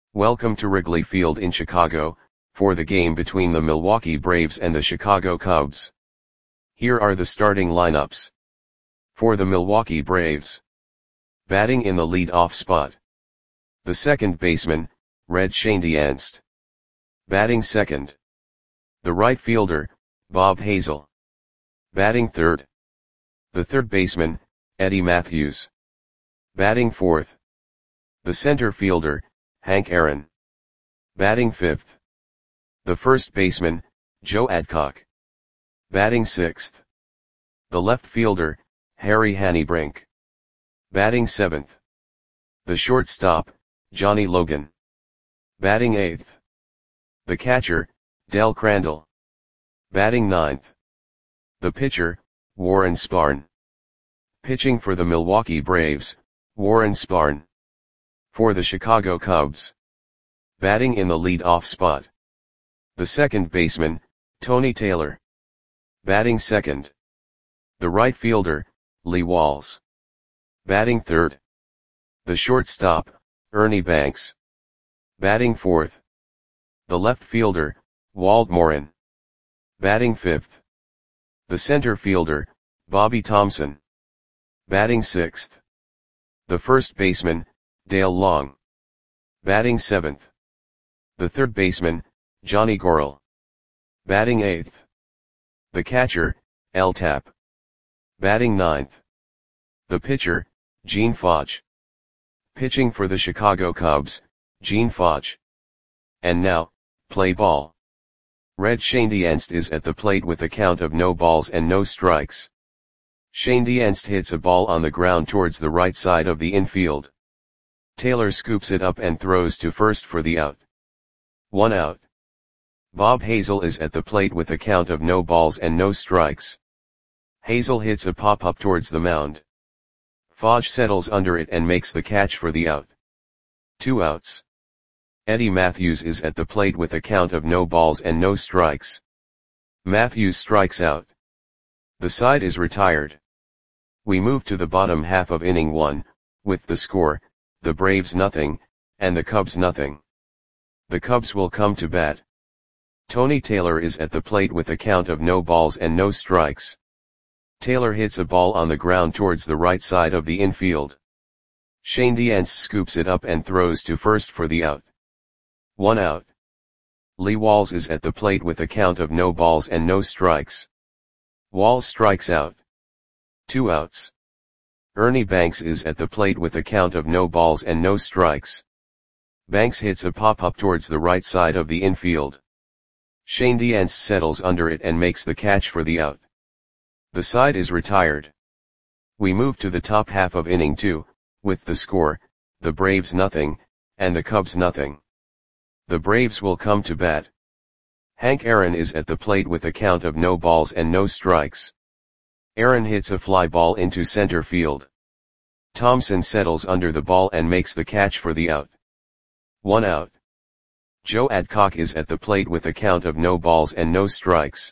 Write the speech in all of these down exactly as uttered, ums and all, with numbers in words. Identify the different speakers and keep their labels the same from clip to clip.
Speaker 1: Welcome to Wrigley Field in Chicago, for the game between the Milwaukee Braves and the Chicago Cubs. Here are the starting lineups. For the Milwaukee Braves. Batting in the lead-off spot. The second baseman, Red Schoendienst. Batting second. The right fielder, Bob Hazel. Batting third. The third baseman, Eddie Mathews. Batting fourth. The center fielder, Hank Aaron. Batting fifth. The first baseman, Joe Adcock. Batting sixth. The left fielder, Harry Hannebrink. Batting seventh. The shortstop, Johnny Logan. Batting eighth. The catcher, Del Crandall. Batting ninth. The pitcher, Warren Spahn. Pitching for the Milwaukee Braves, Warren Spahn. For the Chicago Cubs. Batting in the lead-off spot. The second baseman, Tony Taylor. Batting second. The right fielder, Lee Walls. Batting third. The shortstop, Ernie Banks. Batting fourth. The left fielder, Walt Morin. Batting fifth. The center fielder, Bobby Thomson. Batting sixth. The first baseman, Dale Long. Batting seventh. The third baseman, Johnny Gorel. Batting eighth. The catcher, L. Tapp. Batting ninth. The pitcher, Gene Foch. Pitching for the Chicago Cubs, Gene Foch. And now, play ball. Red Schoendienst is at the plate with a count of no balls and no strikes. Schoendienst hits a ball on the ground towards the right side of the infield. Taylor scoops it up and throws to first for the out. One out. Bob Hazel is at the plate with a count of no balls and no strikes. Hazel hits a pop-up towards the mound. Foch settles under it and makes the catch for the out. Two outs. Eddie Mathews is at the plate with a count of no balls and no strikes. Mathews strikes out. The side is retired. We move to the bottom half of inning one, with the score, the Braves nothing, and the Cubs nothing. The Cubs will come to bat. Tony Taylor is at the plate with a count of no balls and no strikes. Taylor hits a ball on the ground towards the right side of the infield. Schoendienst scoops it up and throws to first for the out. One out. Lee Walls is at the plate with a count of no balls and no strikes. Walls strikes out. Two outs. Ernie Banks is at the plate with a count of no balls and no strikes. Banks hits a pop-up towards the right side of the infield. Schoendienst settles under it and makes the catch for the out. The side is retired. We move to the top half of inning two, with the score, the Braves nothing, and the Cubs nothing. The Braves will come to bat. Hank Aaron is at the plate with a count of no balls and no strikes. Aaron hits a fly ball into center field. Thomson settles under the ball and makes the catch for the out. One out. Joe Adcock is at the plate with a count of no balls and no strikes.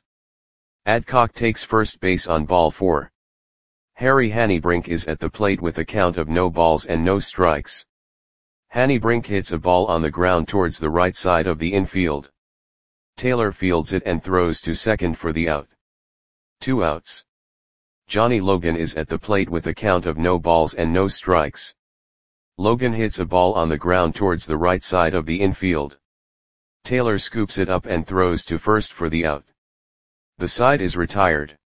Speaker 1: Adcock takes first base on ball four. Harry Hannebrink is at the plate with a count of no balls and no strikes. Hannebrink hits a ball on the ground towards the right side of the infield. Taylor fields it and throws to second for the out. Two outs. Johnny Logan is at the plate with a count of no balls and no strikes. Logan hits a ball on the ground towards the right side of the infield. Taylor scoops it up and throws to first for the out. The side is retired.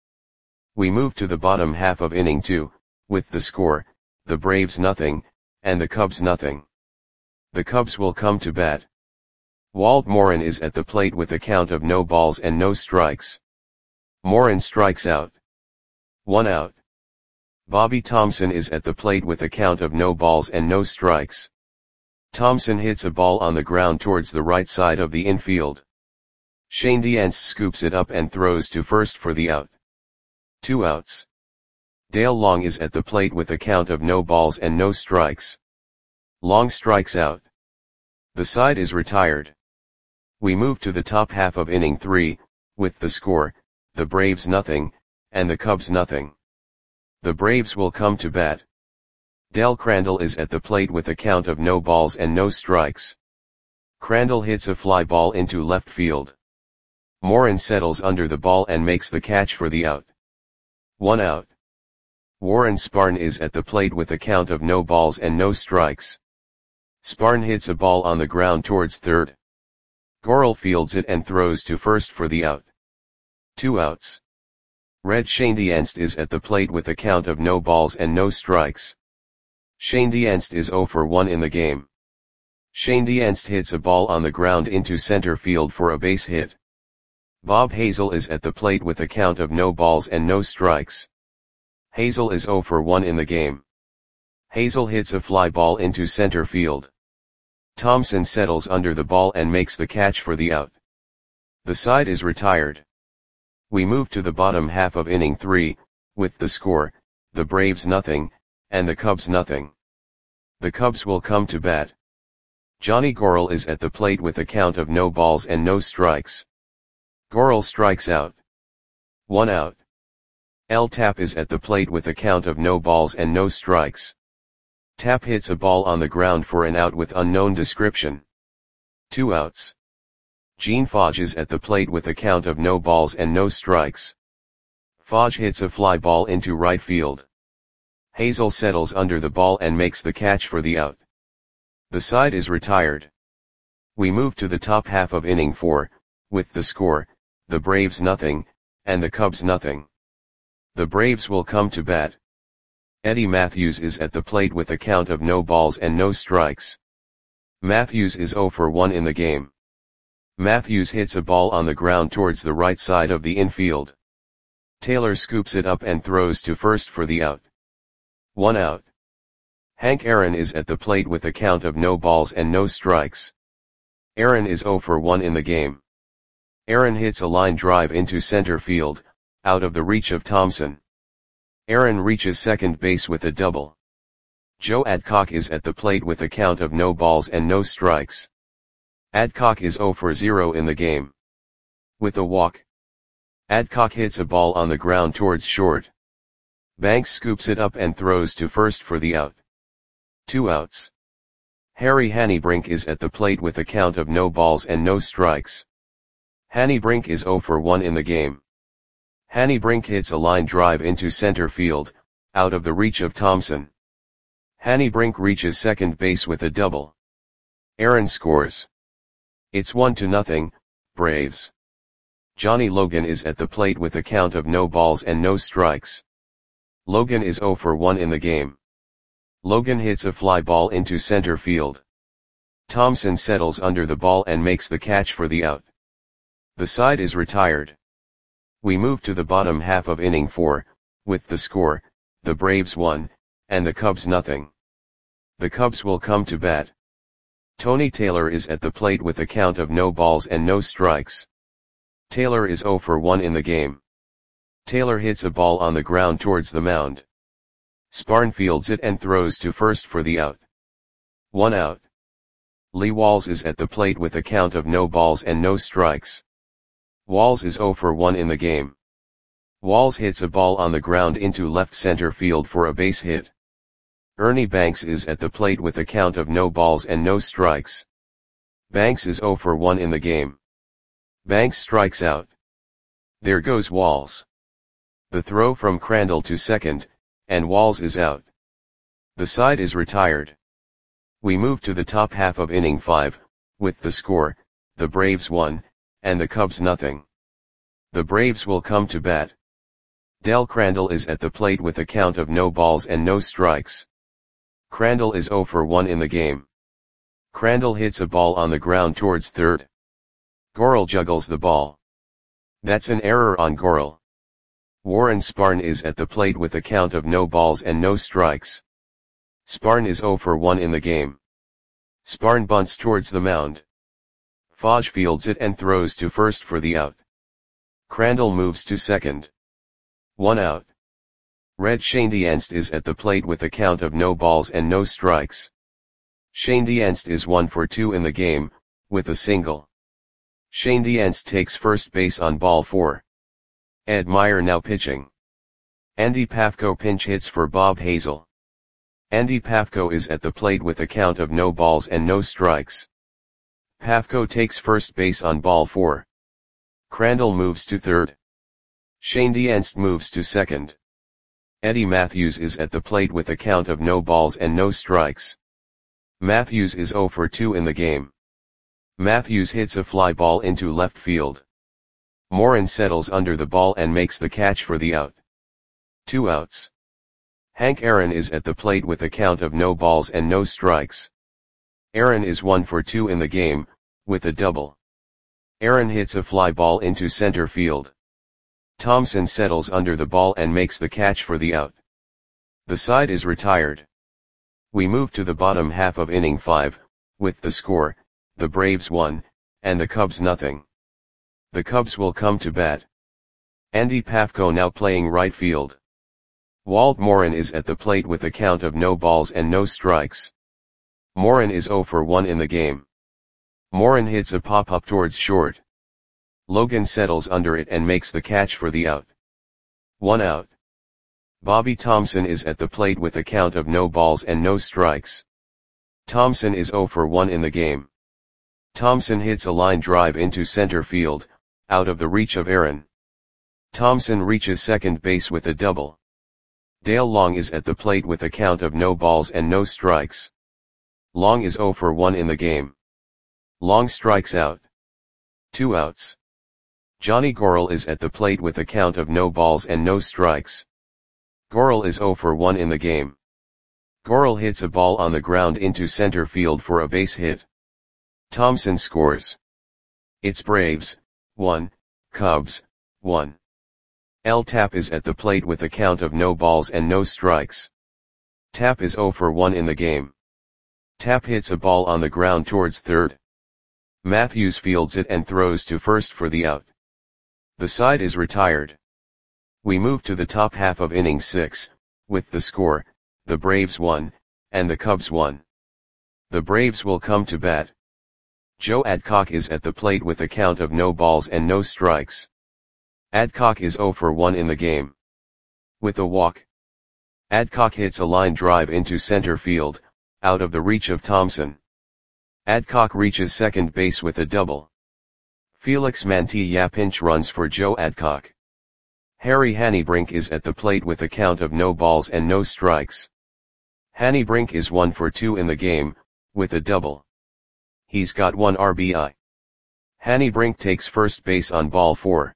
Speaker 1: We move to the bottom half of inning two, with the score, the Braves nothing, and the Cubs nothing. The Cubs will come to bat. Walt Morin is at the plate with a count of no balls and no strikes. Morin strikes out. One out. Bobby Thomson is at the plate with a count of no balls and no strikes. Thomson hits a ball on the ground towards the right side of the infield. Schoendienst scoops it up and throws to first for the out. Two outs. Dale Long is at the plate with a count of no balls and no strikes. Long strikes out. The side is retired. We move to the top half of inning three, with the score, the Braves nothing, and the Cubs nothing. The Braves will come to bat. Del Crandall is at the plate with a count of no balls and no strikes. Crandall hits a fly ball into left field. Morin settles under the ball and makes the catch for the out. One out. Warren Sparn is at the plate with a count of no balls and no strikes. Sparn hits a ball on the ground towards third. Gorel fields it and throws to first for the out. Two outs. Red Schoendienst is at the plate with a count of no balls and no strikes. Schoendienst is zero for one in the game. Schoendienst hits a ball on the ground into center field for a base hit. Bob Hazel is at the plate with a count of no balls and no strikes. Hazel is zero for one in the game. Hazel hits a fly ball into center field. Thompson settles under the ball and makes the catch for the out. The side is retired. We move to the bottom half of inning three, with the score, the Braves nothing, and the Cubs nothing. The Cubs will come to bat. Johnny Gorel is at the plate with a count of no balls and no strikes. Gorel strikes out. One out. L. Tapp is at the plate with a count of no balls and no strikes. Tapp hits a ball on the ground for an out with unknown description. Two outs. Gene Fodge is at the plate with a count of no balls and no strikes. Fodge hits a fly ball into right field. Hazel settles under the ball and makes the catch for the out. The side is retired. We move to the top half of inning four, with the score, the Braves nothing, and the Cubs nothing. The Braves will come to bat. Eddie Matthews is at the plate with a count of no balls and no strikes. Matthews is zero for one in the game. Matthews hits a ball on the ground towards the right side of the infield. Taylor scoops it up and throws to first for the out. One out. Hank Aaron is at the plate with a count of no balls and no strikes. Aaron is zero for one in the game. Aaron hits a line drive into center field, out of the reach of Thompson. Aaron reaches second base with a double. Joe Adcock is at the plate with a count of no balls and no strikes. Adcock is zero for zero in the game. With a walk. Adcock hits a ball on the ground towards short. Banks scoops it up and throws to first for the out. Two outs. Harry Hannebrink is at the plate with a count of no balls and no strikes. Hannebrink is zero for one in the game. Hannebrink hits a line drive into center field, out of the reach of Thompson. Hannebrink reaches second base with a double. Aaron scores. It's one to nothing, Braves. Johnny Logan is at the plate with a count of no balls and no strikes. Logan is zero for one in the game. Logan hits a fly ball into center field. Thompson settles under the ball and makes the catch for the out. The side is retired. We move to the bottom half of inning four, with the score, the Braves one, and the Cubs nothing. The Cubs will come to bat. Tony Taylor is at the plate with a count of no balls and no strikes. Taylor is zero for one in the game. Taylor hits a ball on the ground towards the mound. Sparn fields it and throws to first for the out. One out. Lee Walls is at the plate with a count of no balls and no strikes. Walls is zero for one in the game. Walls hits a ball on the ground into left center field for a base hit. Ernie Banks is at the plate with a count of no balls and no strikes. Banks is zero for one in the game. Banks strikes out. There goes Walls. The throw from Crandall to second, and Walls is out. The side is retired. We move to the top half of inning five, with the score, the Braves one, and the Cubs nothing. The Braves will come to bat. Del Crandall is at the plate with a count of no balls and no strikes. Crandall is zero for one in the game. Crandall hits a ball on the ground towards third. Gorel juggles the ball. That's an error on Gorel. Warren Sparn is at the plate with a count of no balls and no strikes. Sparn is zero for one in the game. Sparn bunts towards the mound. Fodge fields it and throws to first for the out. Crandall moves to second. One out. Red Schoendienst is at the plate with a count of no balls and no strikes. Schoendienst is one for two in the game, with a single. Schoendienst takes first base on ball four. Ed Meyer now pitching. Andy Pafko pinch hits for Bob Hazel. Andy Pafko is at the plate with a count of no balls and no strikes. Pafko takes first base on ball four. Crandall moves to third. Schoendienst moves to second. Eddie Matthews is at the plate with a count of no balls and no strikes. Matthews is zero for two in the game. Matthews hits a fly ball into left field. Morin settles under the ball and makes the catch for the out. Two outs. Hank Aaron is at the plate with a count of no balls and no strikes. Aaron is one for two in the game, with a double. Aaron hits a fly ball into center field. Thompson settles under the ball and makes the catch for the out. The side is retired. We move to the bottom half of inning five, with the score, the Braves one, and the Cubs nothing. The Cubs will come to bat. Andy Pafko now playing right field. Walt Morin is at the plate with a count of no balls and no strikes. Morin is zero for one in the game. Morin hits a pop-up towards short. Logan settles under it and makes the catch for the out. One out. Bobby Thompson is at the plate with a count of no balls and no strikes. Thompson is zero for one in the game. Thompson hits a line drive into center field, out of the reach of Aaron. Thompson reaches second base with a double. Dale Long is at the plate with a count of no balls and no strikes. Long is zero for one in the game. Long strikes out. Two outs. Johnny Gorel is at the plate with a count of no balls and no strikes. Gorel is zero for one in the game. Gorel hits a ball on the ground into center field for a base hit. Thompson scores. It's Braves, one, Cubs, one. L. Tapp is at the plate with a count of no balls and no strikes. Tapp is zero for one in the game. Tapp hits a ball on the ground towards third. Matthews fields it and throws to first for the out. The side is retired. We move to the top half of inning six, with the score, the Braves one, and the Cubs one. The Braves will come to bat. Joe Adcock is at the plate with a count of no balls and no strikes. Adcock is zero for one in the game. With a walk. Adcock hits a line drive into center field, out of the reach of Thompson. Adcock reaches second base with a double. Felix Mantilla pinch runs for Joe Adcock. Harry Hannebrink is at the plate with a count of no balls and no strikes. Hannebrink is one for two in the game, with a double. He's got one R B I. Hannebrink takes first base on ball four.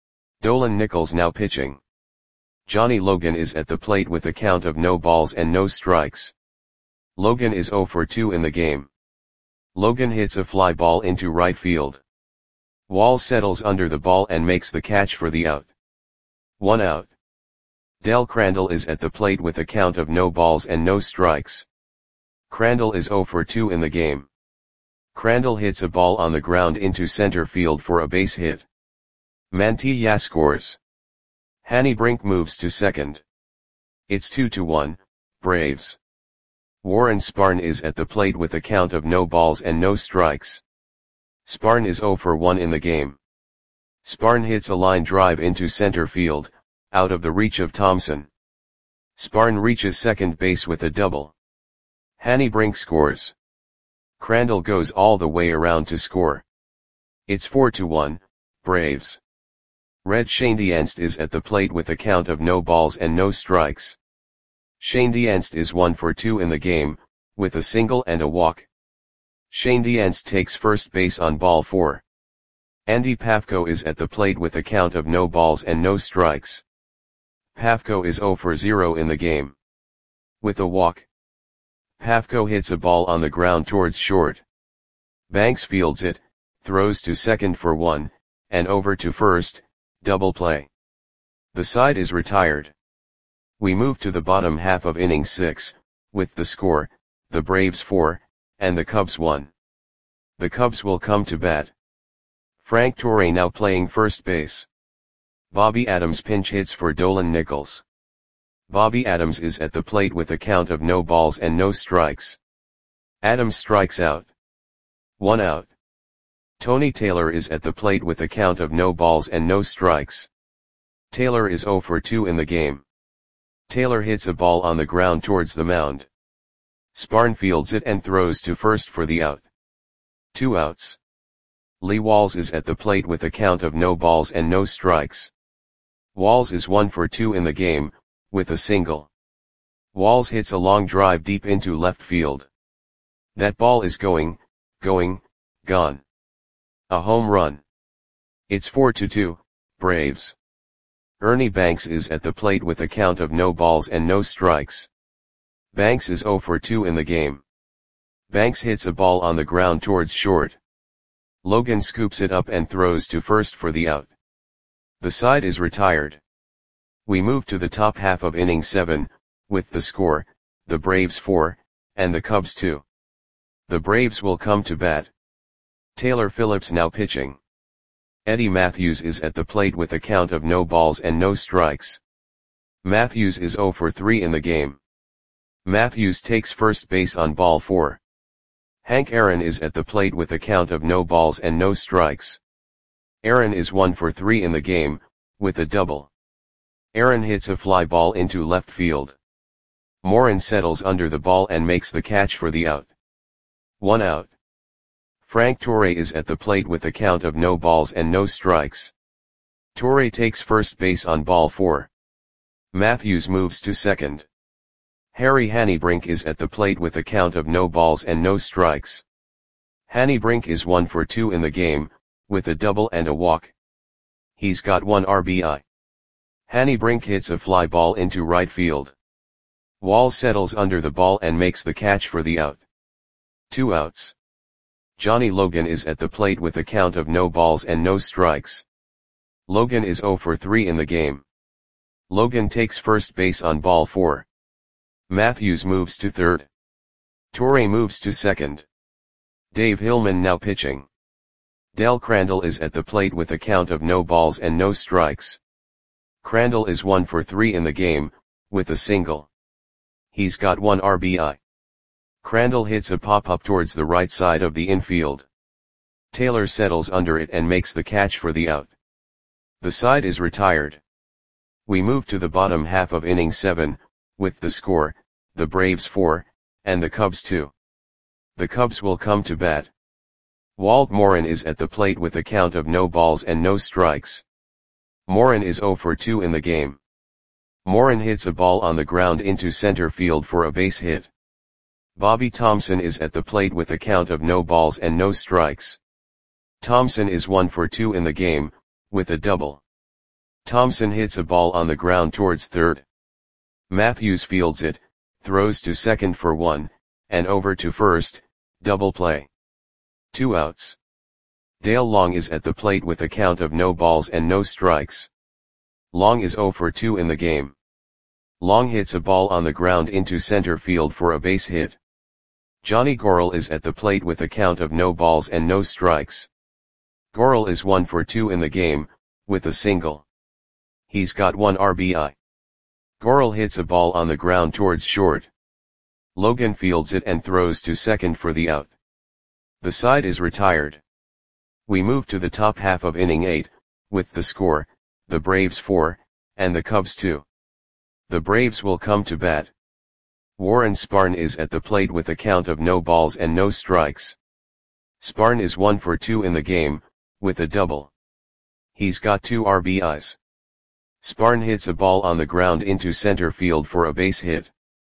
Speaker 1: Dolan Nichols now pitching. Johnny Logan is at the plate with a count of no balls and no strikes. Logan is zero for two in the game. Logan hits a fly ball into right field. Wall settles under the ball and makes the catch for the out. One out. Del Crandall is at the plate with a count of no balls and no strikes. Crandall is zero for two in the game. Crandall hits a ball on the ground into center field for a base hit. Mantilla scores. Hannebrink moves to second. It's two to one, Braves. Warren Sparn is at the plate with a count of no balls and no strikes. Sparn is zero for one in the game. Sparn hits a line drive into center field, out of the reach of Thompson. Sparn reaches second base with a double. Hannebrink scores. Crandall goes all the way around to score. It's four to one, Braves. Red Schoendienst is at the plate with a count of no balls and no strikes. Schoendienst is one for two in the game, with a single and a walk. Schoendienst takes first base on ball four. Andy Pafko is at the plate with a count of no balls and no strikes. Pafko is zero for zero in the game. With a walk. Pafko hits a ball on the ground towards short. Banks fields it, throws to second for one, and over to first, double play. The side is retired. We move to the bottom half of inning six, with the score, the Braves four, and the Cubs one. The Cubs will come to bat. Frank Torre now playing first base. Bobby Adams pinch hits for Dolan Nichols. Bobby Adams is at the plate with a count of no balls and no strikes. Adams strikes out. One out. Tony Taylor is at the plate with a count of no balls and no strikes. Taylor is zero for two in the game. Taylor hits a ball on the ground towards the mound. Sparn fields it and throws to first for the out. Two outs. Lee Walls is at the plate with a count of no balls and no strikes. Walls is one for two in the game, with a single. Walls hits a long drive deep into left field. That ball is going, going, gone. A home run. It's four to two, Braves. Ernie Banks is at the plate with a count of no balls and no strikes. Banks is zero for two in the game. Banks hits a ball on the ground towards short. Logan scoops it up and throws to first for the out. The side is retired. We move to the top half of inning seven, with the score, the Braves four, and the Cubs two. The Braves will come to bat. Taylor Phillips now pitching. Eddie Matthews is at the plate with a count of no balls and no strikes. Matthews is zero for three in the game. Matthews takes first base on ball four. Hank Aaron is at the plate with a count of no balls and no strikes. Aaron is one for three in the game, with a double. Aaron hits a fly ball into left field. Morin settles under the ball and makes the catch for the out. One out. Frank Torre is at the plate with a count of no balls and no strikes. Torre takes first base on ball four. Matthews moves to second. Harry Hannebrink is at the plate with a count of no balls and no strikes. Hannebrink is one for two in the game, with a double and a walk. He's got one R B I. Hannebrink hits a fly ball into right field. Walls settles under the ball and makes the catch for the out. Two outs. Johnny Logan is at the plate with a count of no balls and no strikes. Logan is zero for three in the game. Logan takes first base on ball four. Matthews moves to third. Torre moves to second. Dave Hillman now pitching. Del Crandall is at the plate with a count of no balls and no strikes. Crandall is one for three in the game, with a single. He's got one R B I. Crandall hits a pop-up towards the right side of the infield. Taylor settles under it and makes the catch for the out. The side is retired. We move to the bottom half of inning seven, with the score, the Braves four, and the Cubs two. The Cubs will come to bat. Walt Morin is at the plate with a count of no balls and no strikes. Morin is zero for two in the game. Morin hits a ball on the ground into center field for a base hit. Bobby Thompson is at the plate with a count of no balls and no strikes. Thompson is one for two in the game, with a double. Thompson hits a ball on the ground towards third. Matthews fields it, throws to second for one, and over to first, double play. Two outs. Dale Long is at the plate with a count of no balls and no strikes. Long is zero for two in the game. Long hits a ball on the ground into center field for a base hit. Johnny Gorel is at the plate with a count of no balls and no strikes. Gorel is one for two in the game, with a single. He's got one R B I. Gorel hits a ball on the ground towards short. Logan fields it and throws to second for the out. The side is retired. We move to the top half of inning eight, with the score, the Braves four, and the Cubs two. The Braves will come to bat. Warren Spahn is at the plate with a count of no balls and no strikes. Spahn is one for two in the game, with a double. He's got two R B Is. Spahn hits a ball on the ground into center field for a base hit.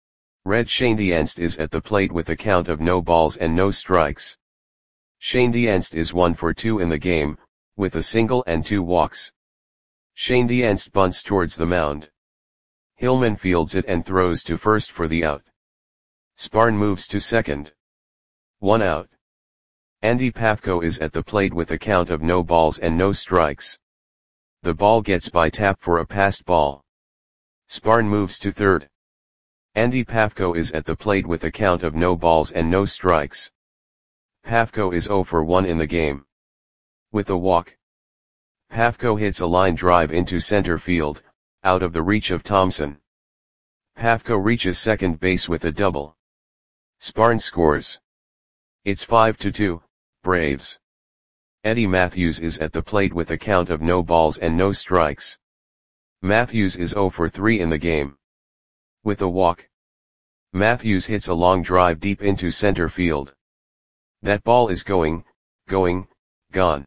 Speaker 1: Red Schoendienst is at the plate with a count of no balls and no strikes. Schoendienst is one for two in the game, with a single and two walks. Schoendienst bunts towards the mound. Hillman fields it and throws to first for the out. Spahn moves to second. One out. Andy Pafko is at the plate with a count of no balls and no strikes. The ball gets by tap for a passed ball. Spahn moves to third. Andy Pafko is at the plate with a count of no balls and no strikes. Pafko is zero for one in the game. With a walk. Pafko hits a line drive into center field, out of the reach of Thompson. Pafko reaches second base with a double. Spahn scores. It's five to two, Braves. Eddie Matthews is at the plate with a count of no balls and no strikes. Matthews is zero for three in the game. With a walk. Matthews hits a long drive deep into center field. That ball is going, going, gone.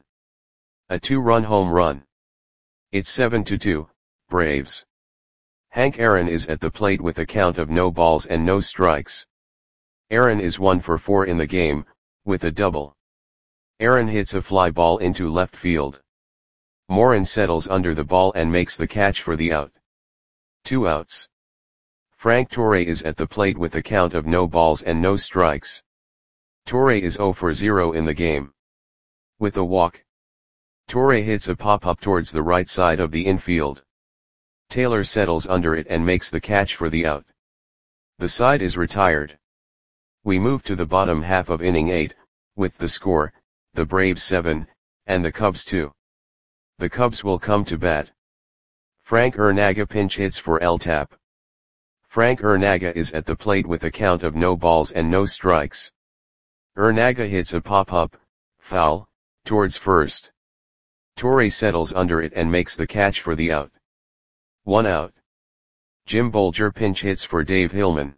Speaker 1: A two-run home run. It's seven to two, Braves. Hank Aaron is at the plate with a count of no balls and no strikes. Aaron is one for four in the game, with a double. Aaron hits a fly ball into left field. Morin settles under the ball and makes the catch for the out. Two outs. Frank Torre is at the plate with a count of no balls and no strikes. Torre is zero for zero in the game. With a walk. Torre hits a pop-up towards the right side of the infield. Taylor settles under it and makes the catch for the out. The side is retired. We move to the bottom half of inning eight, with the score, the Braves seven, and the Cubs two. The Cubs will come to bat. Frank Urnaga pinch hits for L T A P. Frank Urnaga is at the plate with a count of no balls and no strikes. Urnaga hits a pop-up, foul, towards first. Torre settles under it and makes the catch for the out. One out. Jim Bolger pinch hits for Dave Hillman.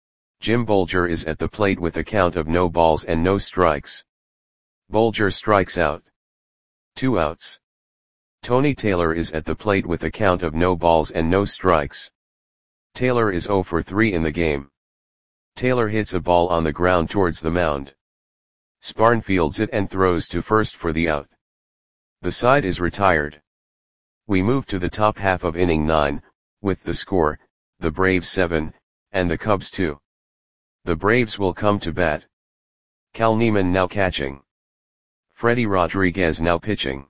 Speaker 1: Jim Bolger is at the plate with a count of no balls and no strikes. Bolger strikes out. Two outs. Tony Taylor is at the plate with a count of no balls and no strikes. Taylor is zero for three in the game. Taylor hits a ball on the ground towards the mound. Sparn fields it and throws to first for the out. The side is retired. We move to the top half of inning nine, with the score, the Braves seven, and the Cubs two. The Braves will come to bat. Cal Neiman now catching. Freddie Rodriguez now pitching.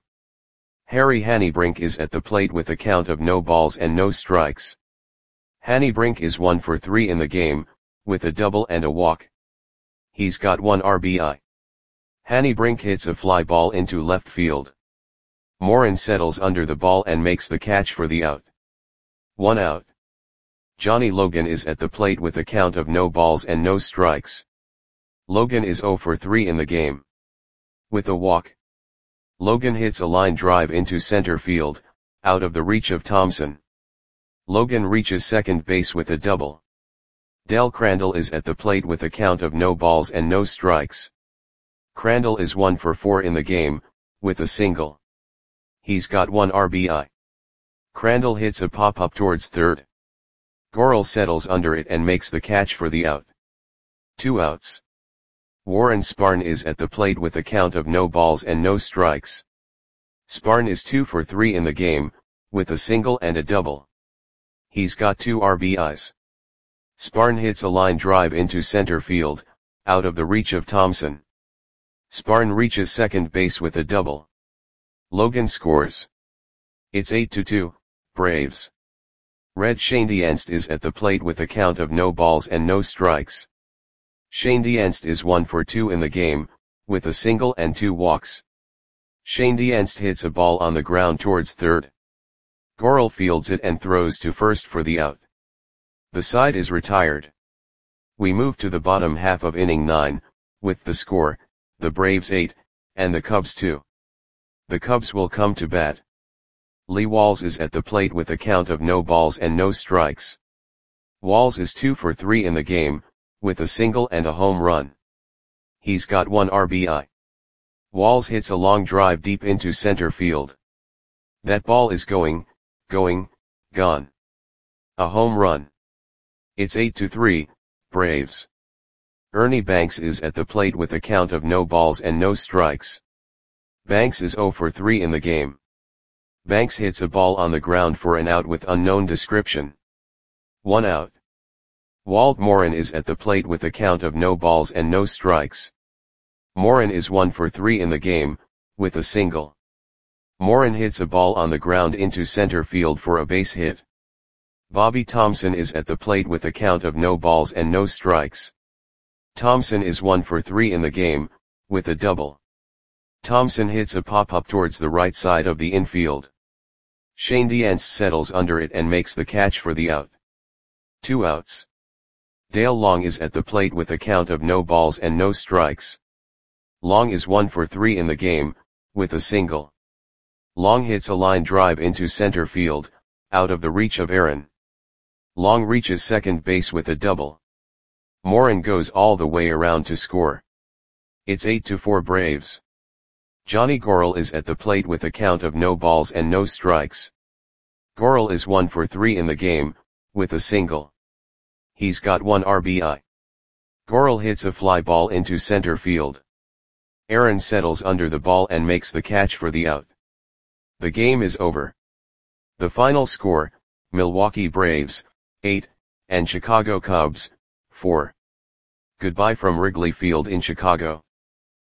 Speaker 1: Harry Hannebrink is at the plate with a count of no balls and no strikes. Hannebrink is one for three in the game, with a double and a walk. He's got one R B I. Hannebrink hits a fly ball into left field. Morin settles under the ball and makes the catch for the out. One out. Johnny Logan is at the plate with a count of no balls and no strikes. Logan is zero for three in the game. With a walk. Logan hits a line drive into center field, out of the reach of Thompson. Logan reaches second base with a double. Del Crandall is at the plate with a count of no balls and no strikes. Crandall is one for four in the game, with a single. He's got one R B I. Crandall hits a pop-up towards third. Gorel settles under it and makes the catch for the out. Two outs. Warren Sparn is at the plate with a count of no balls and no strikes. Sparn is two for three in the game, with a single and a double. He's got two R B Is. Sparn hits a line drive into center field, out of the reach of Thompson. Sparn reaches second base with a double. Logan scores. It's eight to two, Braves. Red Schoendienst is at the plate with a count of no balls and no strikes. Schoendienst is one for two in the game, with a single and two walks. Schoendienst hits a ball on the ground towards third. Gorel fields it and throws to first for the out. The side is retired. We move to the bottom half of inning nine, with the score, the Braves eight, and the Cubs two. The Cubs will come to bat. Lee Walls is at the plate with a count of no balls and no strikes. Walls is two for three in the game, with a single and a home run. He's got one R B I. Walls hits a long drive deep into center field. That ball is going, going, gone. A home run. It's eight to three, Braves. Ernie Banks is at the plate with a count of no balls and no strikes. Banks is zero for three in the game. Banks hits a ball on the ground for an out with unknown description. One out. Walt Morin is at the plate with a count of no balls and no strikes. Morin is one for three in the game, with a single. Morin hits a ball on the ground into center field for a base hit. Bobby Thompson is at the plate with a count of no balls and no strikes. Thompson is one for three in the game, with a double. Thompson hits a pop-up towards the right side of the infield. Schoendienst settles under it and makes the catch for the out. Two outs. Dale Long is at the plate with a count of no balls and no strikes. Long is one for three in the game, with a single. Long hits a line drive into center field, out of the reach of Aaron. Long reaches second base with a double. Morin goes all the way around to score. It's eight to four Braves. Johnny Goral is at the plate with a count of no balls and no strikes. Goral is one for three in the game, with a single. He's got one R B I. Goral hits a fly ball into center field. Aaron settles under the ball and makes the catch for the out. The game is over. The final score, Milwaukee Braves, eight, and Chicago Cubs, four. Goodbye from Wrigley Field in Chicago.